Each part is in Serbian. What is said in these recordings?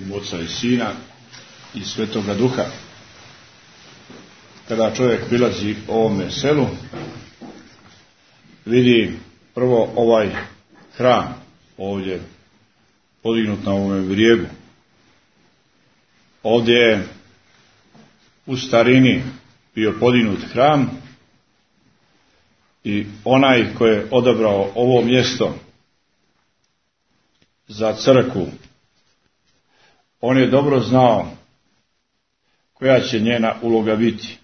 ime Oca i Sina i Svetoga Duha. Kada čovjek prilazi ovome selu, vidi prvo ovaj hram ovdje podignut na ovome brijegu. Ovdje je u starini bio podignut hram i onaj ko je odabrao ovo mjesto za crkvu, on je dobro znao koja će njena uloga biti.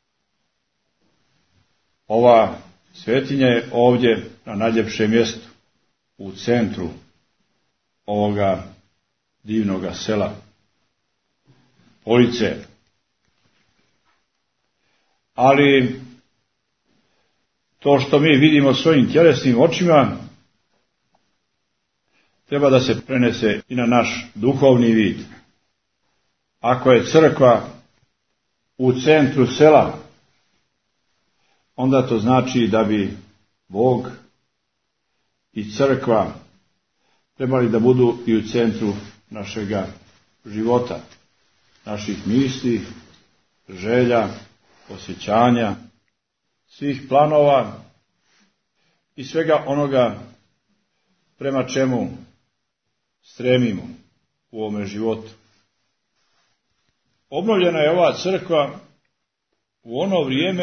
Ova svetinja je ovdje na najljepšem mjestu, u centru ovoga divnoga sela, Police. Ali to što mi vidimo svojim tjelesnim očima treba da se prenese i na naš duhovni vid. Ako je crkva u centru sela, onda to znači da bi Bog i crkva trebali da budu i u centru našega života, naših misli, želja, osjećanja, svih planova i svega onoga prema čemu stremimo u ovome životu. Obnovljena je ova crkva u ono vrijeme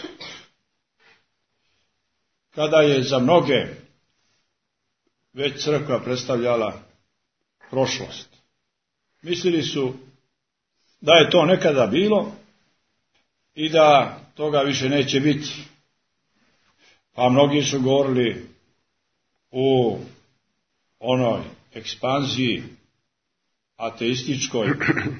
kada je za mnoge već crkva predstavljala prošlost. Mislili su da je to nekada bilo i da toga više neće biti. Pa mnogi su govorili u onoj ekspanziji ateističkoj.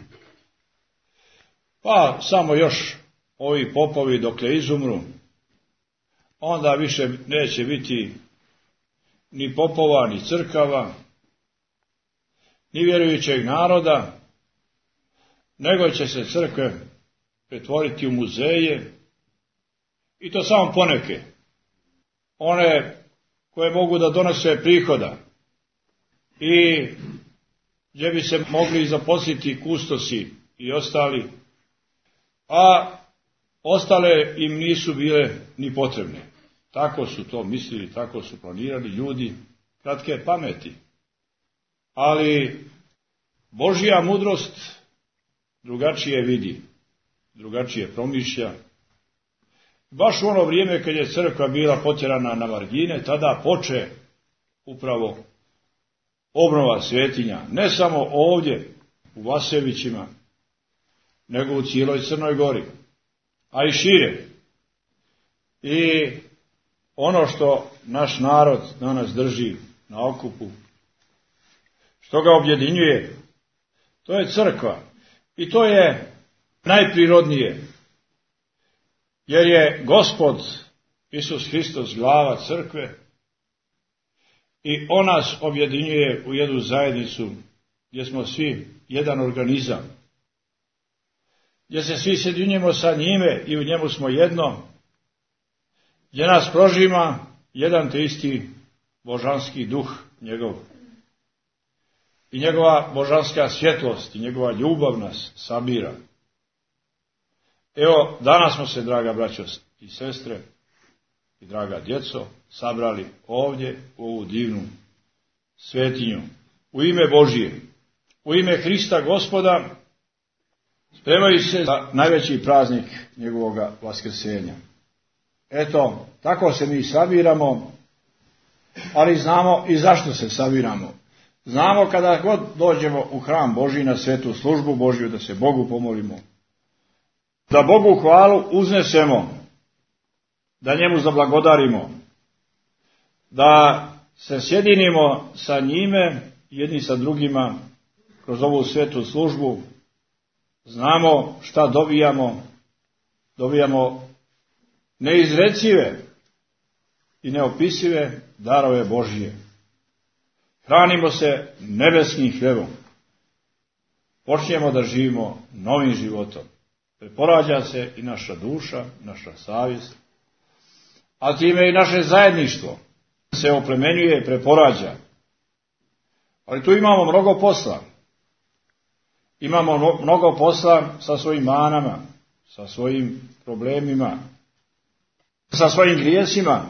Pa samo još ovi popovi dokle izumru, onda više neće biti ni popova, ni crkava, ni vjerujućeg naroda, nego će se crkve pretvoriti u muzeje, i to samo poneke, one koje mogu da donose prihoda i gdje bi se mogli zaposliti kustosi i ostali, a ostale im nisu bile ni potrebne. Tako su to mislili, tako su planirali ljudi kratke pameti. Ali Božja mudrost drugačije vidi, drugačije promišlja. Baš u ono vrijeme kad je crkva bila potjerana na margine, tada poče upravo obnova svetinja. Ne samo ovdje u Vasevićima, nego u cijeloj Crnoj Gori, a i šire. I ono što naš narod danas drži na okupu, što ga objedinjuje, to je crkva. I to je najprirodnije, jer je Gospod Isus Hristos glava crkve i on nas objedinjuje u jednu zajednicu gdje smo svi jedan organizam, gdje se svi sjedinjujemo sa njime i u njemu smo jedno, gdje nas prožima jedan te isti božanski duh njegov. I njegova božanska svjetlost i njegova ljubav nas sabira. Evo, danas smo se, draga braćo i sestre i draga djeco, sabrali ovdje u ovu divnu svetinju. U ime Božije, u ime Hrista Gospoda, spremajući se za najveći praznik njegovoga vaskrsenja. Eto, tako se mi sabiramo, ali znamo i zašto se sabiramo. Znamo kada god dođemo u hram Božji na svetu službu Božju, da se Bogu pomolimo, da Bogu hvalu uznesemo, da njemu zablagodarimo, da se sjedinimo sa njime jedni sa drugima kroz ovu svetu službu. Znamo šta dobijamo. Dobijamo neizrecive i neopisive darove Božje. Hranimo se nebeskim hljebom. Počnemo da živimo novim životom. Preporađa se i naša duša, naša savjest, a time i naše zajedništvo se oplemenjuje i preporađa. Ali tu imamo mnogo posla. imamo mnogo posla sa svojim manama, sa svojim problemima, sa svojim grijesima.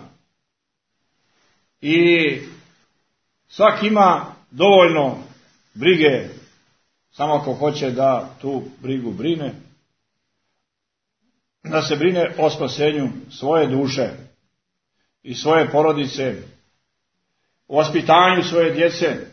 I svak ima dovoljno brige, samo ako hoće da tu brigu brine, da se brine o spasenju svoje duše i svoje porodice, o vaspitanju svoje djece,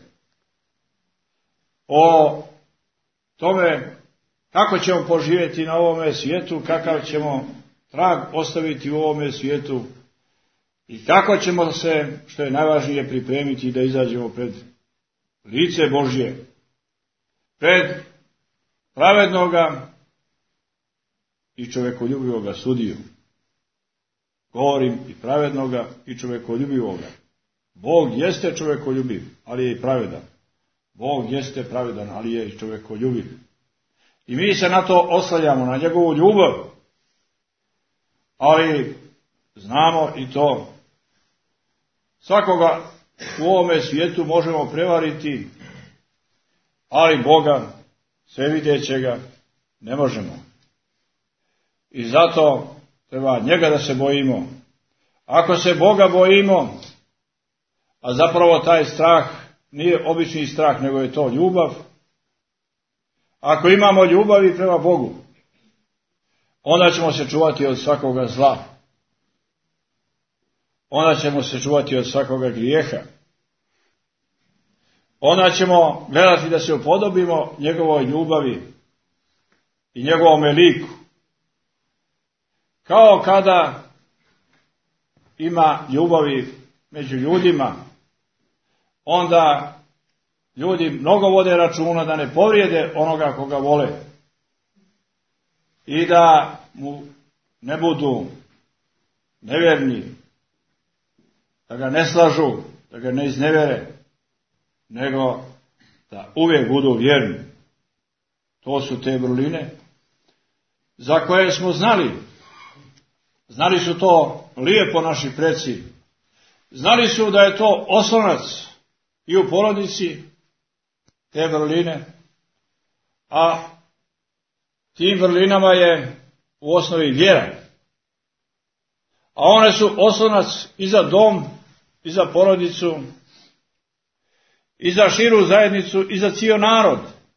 o tome kako ćemo poživjeti na ovome svijetu, kakav ćemo trag ostaviti u ovome svijetu i kako ćemo se, što je najvažnije, pripremiti da izađemo pred lice Božje, pred pravednoga i čovjekoljubivoga sudiju. Govorim i pravednoga i čovjekoljubivoga. Bog jeste čovjekoljubiv, ali je i pravedan. Bog jeste pravedan, ali je i čovjekoljubiv. I mi se na to oslanjamo, na njegovu ljubav. Ali znamo i to. Svakoga u ovome svijetu možemo prevariti, ali Boga, svevidećega, ne možemo. I zato treba njega da se bojimo. Ako se Boga bojimo, a zapravo taj strah nije obični strah, nego je to ljubav. Ako imamo ljubavi prema Bogu, onda ćemo se čuvati od svakoga zla. Onda ćemo se čuvati od svakoga grijeha. Onda ćemo gledati da se upodobimo njegovoj ljubavi i njegovome liku. Kao kada ima ljubavi među ljudima, onda ljudi mnogo vode računa da ne povrijede onoga koga vole i da mu ne budu nevjerni, da ga ne slažu, da ga ne iznevere, nego da uvijek budu vjerni. To su te vrline za koje smo znali. Znali su to lijepo naši preci. Znali su da je to oslonac i u porodici te vrline, a tim vrlinama je u osnovi vjera. A one su oslonac i za dom, i za porodicu, i za širu zajednicu, i za cijel narod.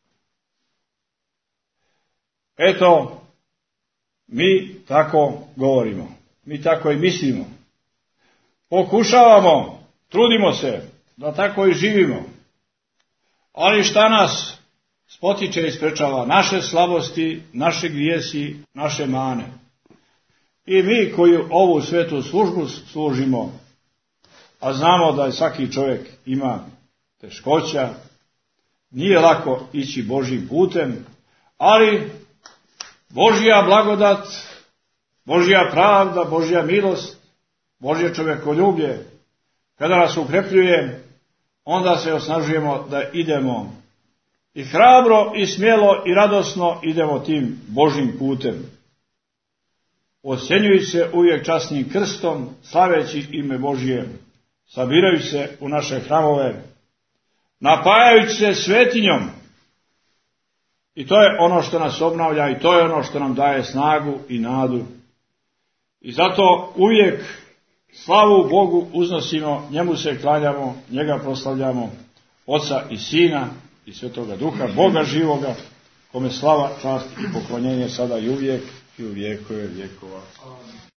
Eto, mi tako govorimo, mi tako i mislimo. Pokušavamo, trudimo se da tako i živimo. Ali šta nas spotiče i sprečava? Naše slabosti, naše grijesi, naše mane. I mi koji ovu svetu službu služimo, a znamo da svaki čovjek ima teškoća, nije lako ići Božjim putem, ali Božja blagodat, Božja pravda, Božja milost, Božje čovjekoljublje, kada nas ukrepljuje, onda se osnažujemo da idemo i hrabro i smjelo i radosno idemo tim Božjim putem. Osjenjujući se uvijek časnim krstom, slaveći ime Božje, sabirajući se u naše hramove, napajajući se svetinjom. I to je ono što nas obnavlja i to je ono što nam daje snagu i nadu. I zato uvijek slavu Bogu uznosimo, njemu se klanjamo, njega proslavljamo, Oca i Sina i Svetoga Duha, Boga živoga, kome slava, čast i poklonjenje sada i uvijek i u vjekove vjekova.